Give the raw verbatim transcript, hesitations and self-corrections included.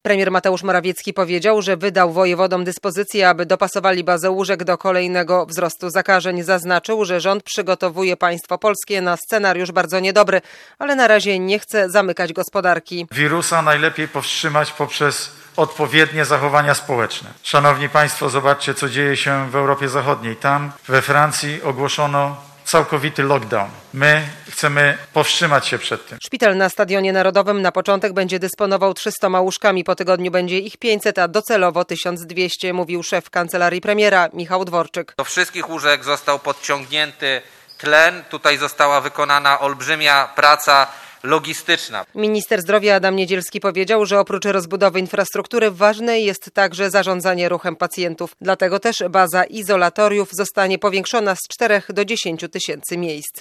Premier Mateusz Morawiecki powiedział, że wydał wojewodom dyspozycję, aby dopasowali bazę łóżek do kolejnego wzrostu zakażeń. Zaznaczył, że rząd przygotowuje państwo polskie na scenariusz bardzo niedobry, ale na razie nie chce zamykać gospodarki. Wirusa najlepiej powstrzymać poprzez odpowiednie zachowania społeczne. Szanowni Państwo, zobaczcie, co dzieje się w Europie Zachodniej. Tam we Francji ogłoszono całkowity lockdown. My chcemy powstrzymać się przed tym. Szpital na Stadionie Narodowym na początek będzie dysponował trzystoma łóżkami. Po tygodniu będzie ich pięćset, a docelowo tysiąc dwieście, mówił szef kancelarii premiera Michał Dworczyk. Do wszystkich łóżek został podciągnięty tlen. Tutaj została wykonana olbrzymia praca logistyczna. Minister zdrowia Adam Niedzielski powiedział, że oprócz rozbudowy infrastruktury ważne jest także zarządzanie ruchem pacjentów. Dlatego też baza izolatoriów zostanie powiększona z czterech do dziesięciu tysięcy miejsc.